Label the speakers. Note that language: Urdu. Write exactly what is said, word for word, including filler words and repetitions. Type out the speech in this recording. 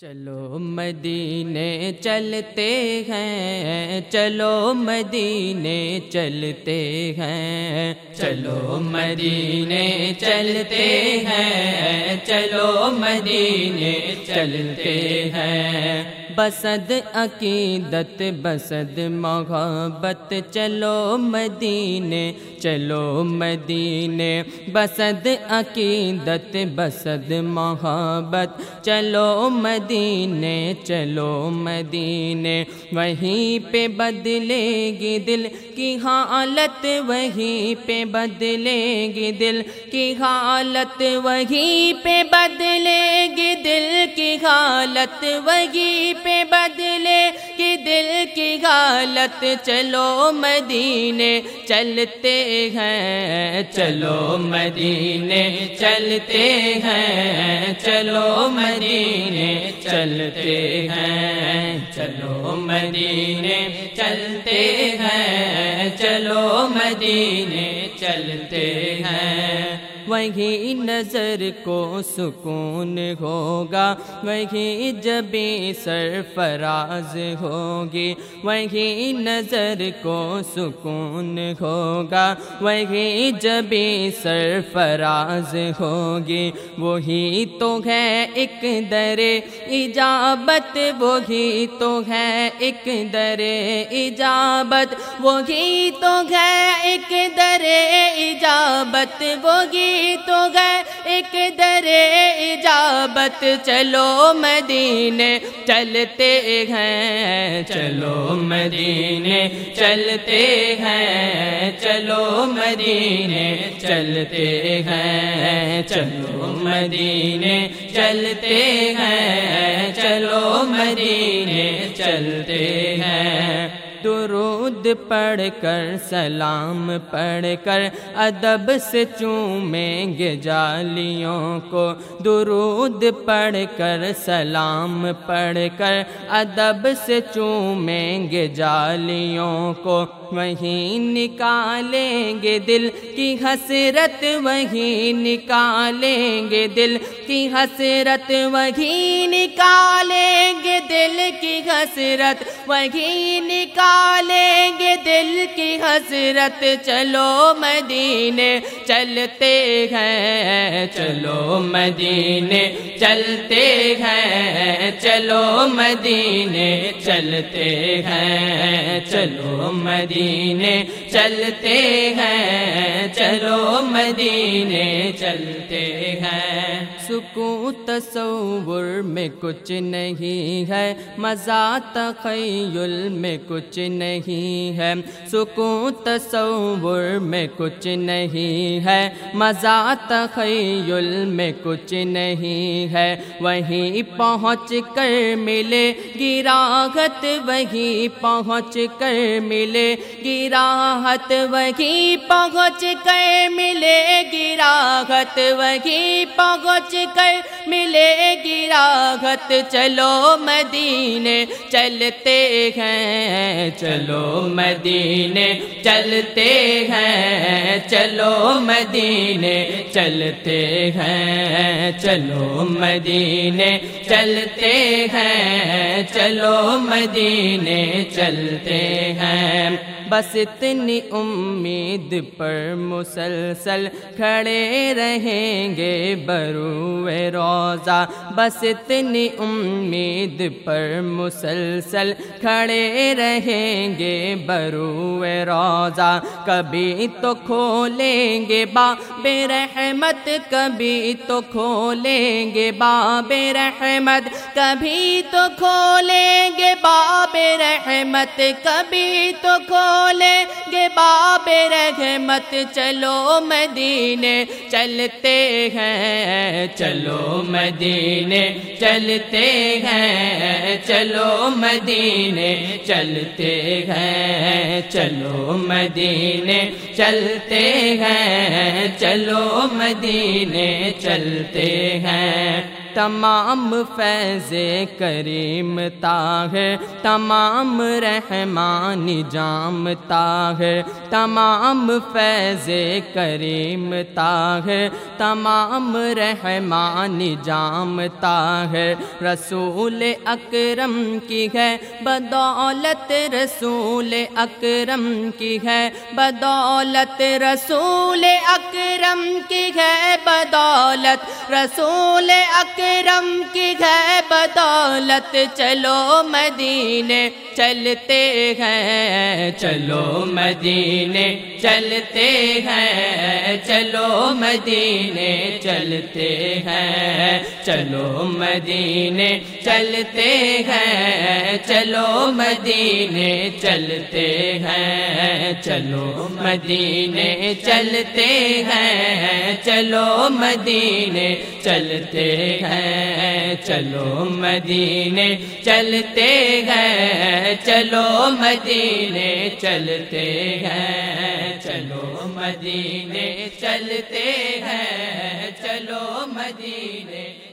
Speaker 1: چلو مدینے چلتے ہیں، چلو مدینے چلتے ہیں، چلو مدینے چلتے ہیں، چلو مدینے چلتے ہیں۔ بسد عقیدت بسد محبت، چلو مدینے چلو مدینے، بسد عقیدت بسد محبت، چلو مدینے چلو مدینے۔ وہیں پہ بدلے گی دل کی حالت، وہیں پہ بدلے گی دل کی حالت، وہیں پہ بدلے گی دل کی حالت، وہیں پہ بدلے گی دل کی حالت۔ چلو مدینے چلتے ہیں، چلو مدینے چلتے ہیں، چلو مدینے چلتے ہیں، چلو مدینے چلتے ہیں، چلو مدینے چلتے ہیں۔ وہیں نظر کو سکون ہوگا، وہیں جبیں سرفراز ہوگی، وہیں نظر کو سکون ہوگا، وہیں جبیں سرفراز ہوگی۔ وہی تو ہے ایک در اجابت، وہی تو ہے ایک در اجابت، وہی تو ہے ایک در اجابت، وہی تو ہے ایک در اجابت۔ چلو مدینے چلتے ہیں، چلو مدینے چلتے ہیں، چلو مدینے چلتے ہیں، چلو مدینے چلتے ہیں، چلو مدینے چلتے ہیں۔ درود پڑھ کر سلام پڑھ کر ادب سے چومیں گے جالیوں کو، درود پڑھ کر سلام پڑھ کر ادب سے چومیں گے جالیوں کو۔ وہیں نکالیں گے دل کی حسرت، وہیں نکالیں گے دل کی حسرت، وہیں نکالیں گے دل کی حسرت، وہیں نکالیں گے دل کی حسرت۔ چلو مدینے چلتے ہیں، چلو مدینے چلتے ہیں، چلو مدینے چلتے ہیں، چلو مدینے چلتے ہیں، چلو مدینے چلتے ہیں۔ سکون تصور میں کچھ نہیں ہے، مزہ تخیل میں کچھ نہیں ہے، سکون تصور میں کچھ نہیں ہے، مزہ تخیل میں کچھ نہیں ہے۔ وہیں پہنچ کر ملے گی راحت، وہیں پہنچ کر ملے گی راحت، وہیں پہنچ کر ملے گی راحت، وہیں پہنچ کر ملے گی راحت۔ چلو مدینے چلتے ہیں، چلو مدینے چلتے ہیں، چلو مدینے چلتے ہیں، چلو مدینے چلتے ہیں، چلو مدینے چلتے ہیں۔ بس اتنی امید پر مسلسل کھڑے رہیں گے بروئے روضہ، بس اتنی امید پر مسلسل کھڑے رہیں گے بروئے روضہ۔ کبھی تو کھولیں گے باب رحمت، کبھی تو کھولیں گے باب رحمت، کبھی تو کھولیں گے باب رحمت، کبھی تو کھولیں گے باب رحمت۔ چلو مدینے چلتے ہیں، چلو مدینے چلتے ہیں، چلو مدینے چلتے ہیں، چلو مدینے چلتے ہیں، چلو مدینے چلتے ہیں۔ تمام فیض کریم تا ہے، تمام رحمانی جامتا ہے، تمام فیض کریم تا ہے، تمام رحمانی جامتا ہے۔ رسول اکرم کی ہے بدولت، رسول اکرم کی ہے بدولت، رسول اکرم کی ہے بدولت، رسول اکرم کی ہے بدولت۔ چلو مدینے چلتے ہیں، چلو مدینے چلتے ہیں، چلو مدینے چلتے ہیں، چلو مدینے چلتے ہیں، چلو مدینے چلتے ہیں، چلو مدینے چلتے ہیں، چلو مدینے چلتے ہیں، چلو مدینے چلتے ہیں، چلو مدینے چلتے ہیں، چلو مدینے چلتے ہیں، چلو مدینے